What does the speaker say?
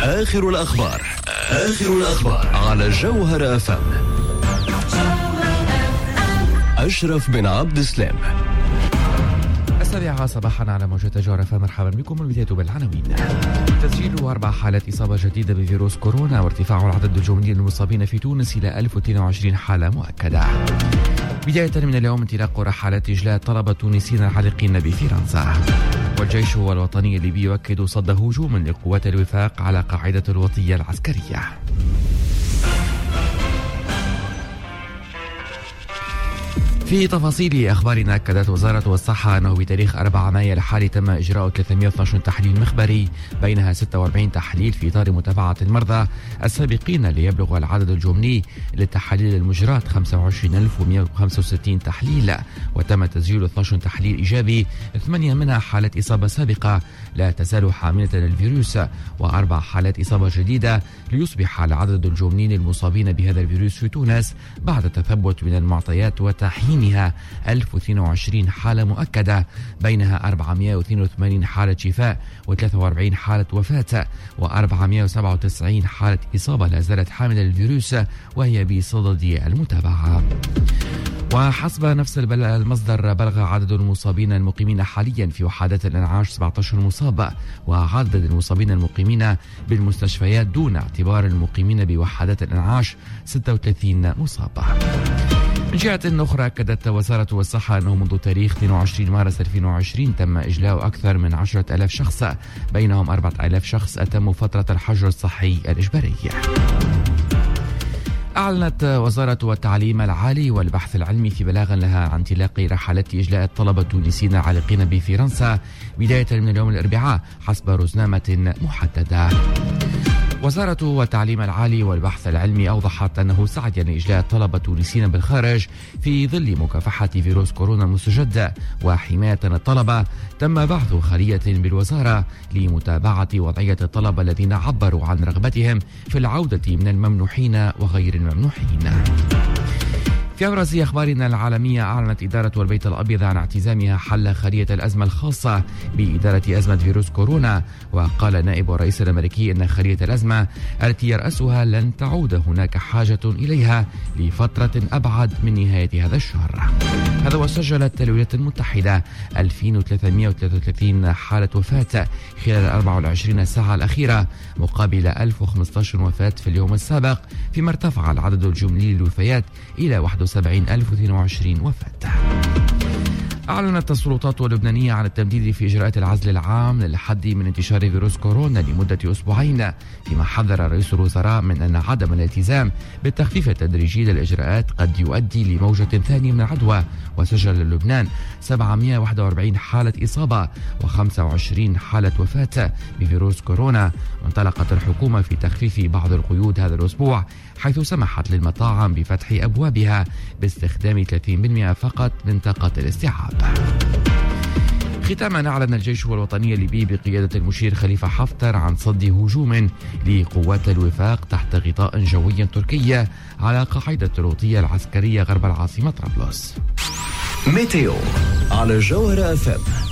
آخر الأخبار على جوهر FM. أشرف بن عبد السلام. 7 صباحا على موجة جوهر FM. مرحبا بكم. البداية بالعناوين. تسجيل 4 حالات إصابة جديدة بفيروس كورونا، وارتفاع العدد الجملي للمصابين في تونس إلى 1022 حالة مؤكدة. بداية من اليوم انطلاق رحلات إجلاء طلبة تونسيين العالقين بفرنسا. والجيش الوطني الليبي يؤكد صد هجوم لقوات الوفاق على قاعدة الوطية العسكرية. في تفاصيل أخبارنا، أكدت وزارة الصحة أنه بتاريخ 4 مايو الحالي تم إجراء 312 تحليل مخبري، بينها 46 تحليل في إطار متابعة المرضى السابقين ليبلغ العدد الجملي للتحاليل المجراة 25165 تحليل، وتم تسجيل 12 تحليل إيجابي، 8 منها حالة إصابة سابقة لا تزال حاملة للفيروس، و4 حالات إصابة جديدة، ليصبح العدد الجملي للمصابين بهذا الفيروس في تونس بعد التثبت من المعطيات وتحيين 1022 حالة مؤكدة، بينها 482 حالة شفاء، و43 حالة وفاة، و497 حالة إصابة لا زالت حاملة للفيروس وهي بصدد المتابعة. وحسب نفس المصدر، بلغ عدد المصابين المقيمين حاليا في وحدات الإنعاش 17 مصاب، وعدد المصابين المقيمين بالمستشفيات دون اعتبار المقيمين بوحدات الإنعاش 36 مصاب. من جهة أخرى، أكدت وزارة الصحة أنه منذ تاريخ 22 مارس 2020 تم إجلاء أكثر من 10,000 شخص، بينهم 4,000 شخص أتموا فترة الحجر الصحي الإجباري. أعلنت وزارة التعليم العالي والبحث العلمي في بلاغ لها عن انطلاق رحلات إجلاء الطلبة التونسيين العالقين بفرنسا بداية من اليوم الأربعاء حسب رزنامة محددة. وزارة التعليم العالي والبحث العلمي أوضحت أنه سعيا لإجلاء الطلبة التونسيين بالخارج في ظل مكافحة فيروس كورونا المستجد وحماية الطلبة، تم بعث خلية بالوزارة لمتابعة وضعية الطلبة الذين عبروا عن رغبتهم في العودة من الممنوحين وغير الممنوحين. في أبرز أخبارنا العالمية، أعلنت إدارة البيت الأبيض عن اعتزامها حل خلية الأزمة الخاصة بإدارة أزمة فيروس كورونا، وقال نائب الرئيس الأمريكي أن خلية الأزمة التي يرأسها لن تعود هناك حاجة إليها لفترة أبعد من نهاية هذا الشهر. هذا وسجلت الولايات المتحدة 2333 حالة وفاة خلال 24 ساعة الأخيرة، مقابل 1015 وفاة في اليوم السابق، فيما ارتفع العدد الجملي للوفيات إلى 71,022 وفاة. أعلنت السلطات اللبنانية عن التمديد في إجراءات العزل العام للحد من انتشار فيروس كورونا لمدة أسبوعين، فيما حذر رئيس الوزراء من أن عدم الالتزام بالتخفيف التدريجي للإجراءات قد يؤدي لموجة ثانية من العدوى. وسجل لبنان 741 حالة إصابة و25 حالة وفاة بفيروس كورونا. وانطلقت الحكومة في تخفيف بعض القيود هذا الأسبوع، حيث سمحت للمطاعم بفتح أبوابها باستخدام 30% فقط من طاقة الاستيعاب. ختاما، أعلن الجيش الوطني الليبي بقيادة المشير خليفة حفتر عن صد هجوم لقوات الوفاق تحت غطاء جوي تركي على قاعدة الوطية العسكرية غرب العاصمة طرابلس. ميتيو على جوهر FM.